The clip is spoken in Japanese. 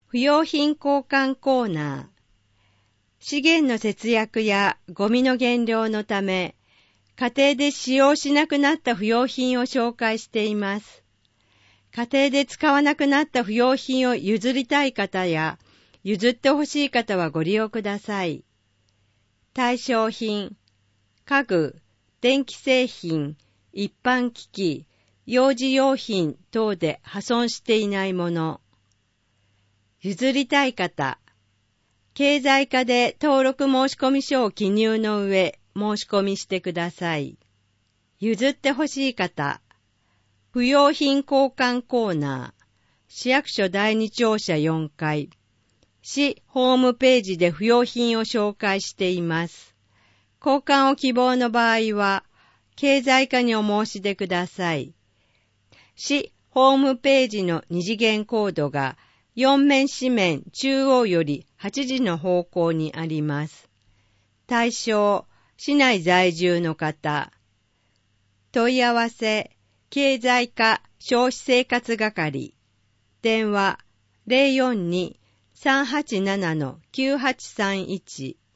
不用品交換コーナー。資源の節約やゴミの減量のため、家庭で使用しなくなった不用品を紹介しています。家庭で使わなくなった不用品を譲りたい方や、譲ってほしい方はご利用ください。対象品、家具、電気製品、一般機器、幼児用品等で破損していないもの。譲りたい方、経済課で登録申込書を記入の上、申し込みしてください。譲ってほしい方、不用品交換コーナー、市役所第二庁舎4階、市ホームページで不用品を紹介しています。交換を希望の場合は、経済課にお申し出ください。市ホームページの二次元コードが4面四面中央より8時の方向にあります。対象、市内在住の方。問い合わせ、経済課消費生活係。電話、042-387-9831